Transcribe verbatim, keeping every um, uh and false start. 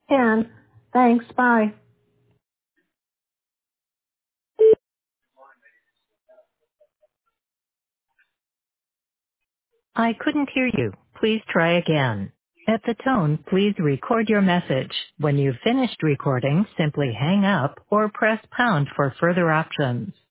Can. Thanks. Bye. I couldn't hear you. Please try again. At the tone, please record your message. When you've finished recording, simply hang up or press pound for further options.